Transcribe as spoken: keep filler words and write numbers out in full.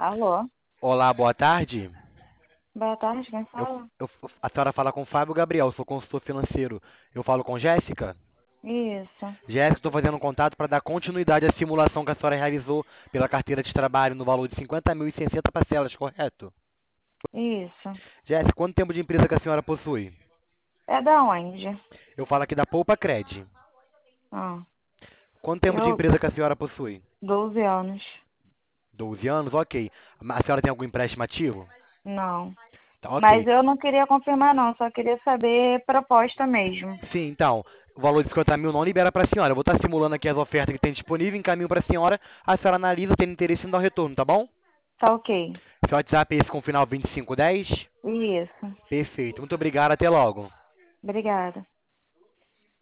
Alô? Olá, boa tarde. Boa tarde, quem Eu, fala? eu- a senhora fala com Fábio Gabriel, sou consultor financeiro. Eu falo com Jéssica? Isso, Jéssica, estou fazendo um contato para dar continuidade à simulação que a senhora realizou pela carteira de trabalho no valor de cinquenta mil e sessenta parcelas, correto? isso. Jéssica, quanto tempo de empresa que a senhora possui? É da onde? Eu falo aqui da Poupa Cred. Ah, Quanto tempo de eu, empresa que a senhora possui? doze anos. Doze anos? Ok. A senhora tem algum empréstimo ativo? Não. Tá, Mas ok. eu não queria confirmar, não. Só queria saber proposta mesmo. Sim, então, o valor de cinquenta mil não libera para a senhora. Eu vou estar simulando aqui as ofertas que tem disponível, encaminho para a senhora. A senhora analisa, tem interesse em dar o retorno, tá bom? Tá ok. Seu WhatsApp é esse com o final vinte e cinco dez? Isso. Perfeito. Muito obrigado, até logo. Obrigada.